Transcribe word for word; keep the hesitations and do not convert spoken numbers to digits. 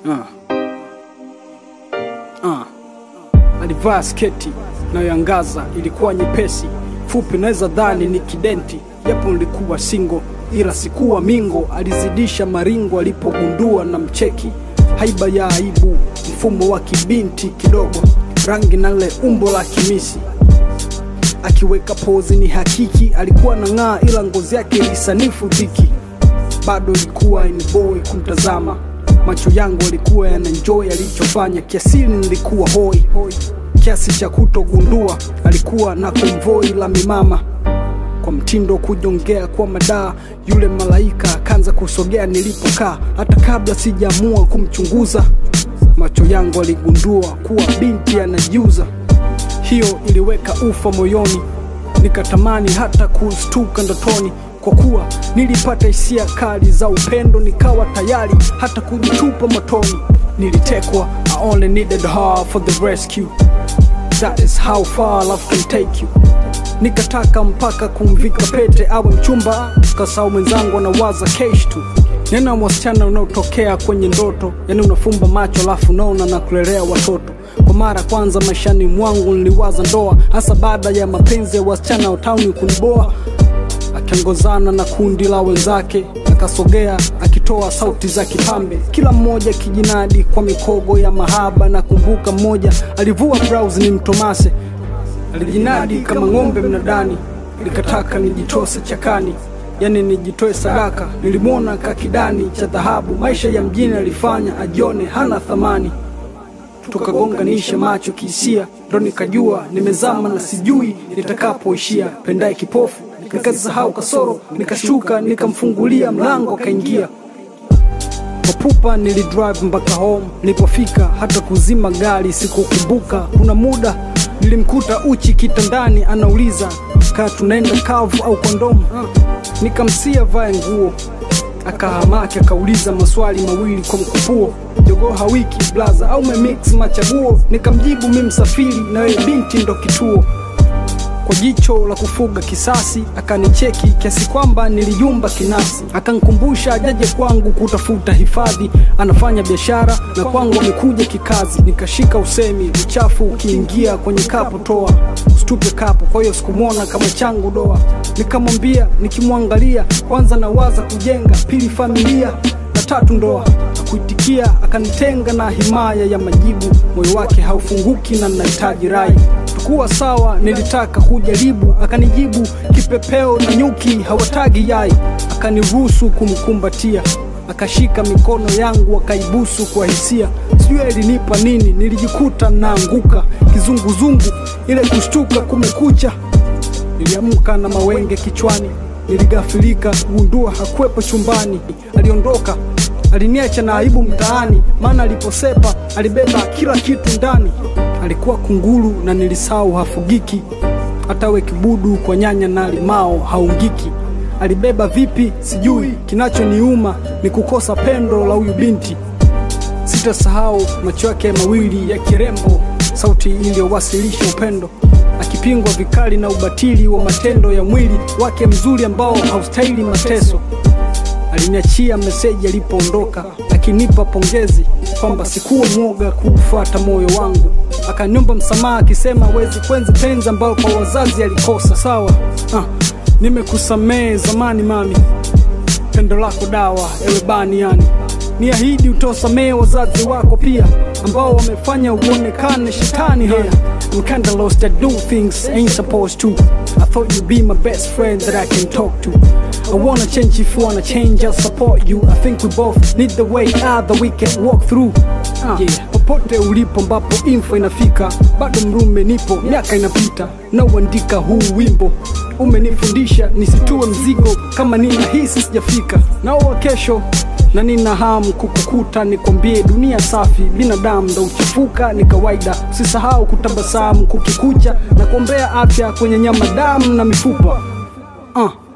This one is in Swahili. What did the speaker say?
Uh. Uh. Alivaa sketi inayoangaza, ilikuwa nyepesi, fupi naweza dhani ni kidenti. Japo nilikuwa single ila sikuwa mingo. Alizidisha maringo alipogundua na mcheki. Haiba ya aibu, mfumo wa kibinti kidogo, rangi na le umbo la kimisi. Akiweka pose ni hakiki, alikuwa na ng'aa ila ngozi yake ilisanifu dhiki. Bado ilikuwa ni boy kumtazama, macho yangu alikuwa yanaenjoy alichofanya. Kiasili nilikuwa hoi, kiasi cha kutogundua alikuwa na konvoi la mimama. Kwa mtindo kujongea kwa madaa, yule malaika akaanza kusogea nilipokaa. Hata kabla sijaamua kumchunguza, macho yangu aligundua kuwa binti anajiuza. Hiyo iliweka ufa moyoni, nikatamani hata kustuka ndotoni. Kwa kuwa nilipata hisia kali za upendo, nikawa tayari hata kujitupa motoni. Nilitekwa, I only needed her for the rescue. That is how far love can take you. Nikataka mpaka kumvika pete awe mchumba, kasau mwenzangu anawaza cash tu. Nena wasichana unaotokea kwenye ndoto, yani unafumba macho alafu unaona na kulelea watoto. Kwa mara kwanza maishani mwangu niliwaza ndoa, hasa baada ya mapenzi ya wasichana wa town kuniboa. Akiongozana na kundi la wenzake, akasogea akitoa sauti za kipambe, kila mmoja kijinadi kwa mikogo ya mahaba. Na kumbuka mmoja alivua blouse ni mtomase, alijinadi kama ng'ombe mnadani. Nikataka nijitose chakani, yani nijitoe sadaka. Nilimwona kakidani cha dhahabu, maisha ya mjini alifanya ajione hana thamani. Tukagonganisha macho kihisia, ndo nikajua nimezama na sijui nitakapoishia. Pendaye kipofu nikasahau kasoro, nikashuka nikamfungulia mlango akaingia. Kwa pupa nilidrive mpaka home, nilipofika hata kuzima gari sikukumbuka. Kuna muda nilimkuta uchi kitandani, anauliza kaa tunaenda kavu au kondomu. Nikamsia vae nguo, akahamaki akauliza maswali mawili kwa mkupuo. Jogoo hawiki blaza au memix machaguo? Nikamjibu mimi msafiri na wewe binti ndo kituo. Kwa jicho la kufuga kisasi akanicheki kiasi kwamba nilijumba kinasi. Akanikumbusha ajaje kwangu kutafuta hifadhi, anafanya biashara na kwangu amekuja kikazi. Nikashika usemi, uchafu ukiingia kwenye kapu toa, usitupe kapu. Kwa hiyo sikumwona kama changu doa. Nikamwambia nikimwangalia, kwanza nawaza kujenga, pili familia, na tatu ndoa. Kuitikia akanitenga na himaya ya majibu, moyo wake haufunguki na nahitaji rai. Tukuwa sawa nilitaka kujaribu, akanijibu kipepeo na nyuki hawatagi yai. Akaniruhusu kumkumbatia, akashika mikono yangu akaibusu kwa hisia. Sijui alinipa nini, nilijikuta naanguka kizunguzungu, ile kushtuka kumekucha. Niliamka na mawenge kichwani, niligafilika gundua hakuwepo chumbani. Aliondoka, aliniacha na aibu mtaani, maana aliposepa alibeba kila kitu ndani. Alikuwa kunguru na nilisahau hafugiki, hata we kibudu kwa nyanya na limao haungiki. Alibeba vipi sijui, kinachoniuma ni kukosa pendo la huyu binti. Sitasahau macho yake mawili ya kirembo, sauti iliyowasilisha upendo, akipingwa vikali na ubatili wa matendo ya mwili wake mzuri ambao haustahili mateso. Aliniachia meseji alipoondoka, akinipa pongezi kwamba sikuwa mwoga kufuata moyo wangu. Akaniomba msamaha akisema wezi kwenzi penzi ambao kwa wazazi alikosa. Sawa, ah, nimekusamehe zamani mami, pendo lako dawa ewe bani yani. Niahidi utosamehe wazazi wako pia, ambao wamefanya uonekane shetani hea. I'm kinda lost, I do things I ain't supposed to. I thought you'd be my best friend that I can talk to. I wanna change if you wanna change, I'll support you. I think we both need the way out that we can walk through. uh, yeah. Popote ulipo mbapo info inafika, bado mrume nipo, miaka inapita, nauandika huu wimbo. Umenifundisha nisitue mzigo kama ninahisi sijafika. Naoa kesho na nina hamu kukukuta, nikwambie dunia safi, binadamu ndo uchafuka ni kawaida. Usisahau kutabasamu kukikucha, na kuombea afya kwenye nyama damu na mifupa. uh.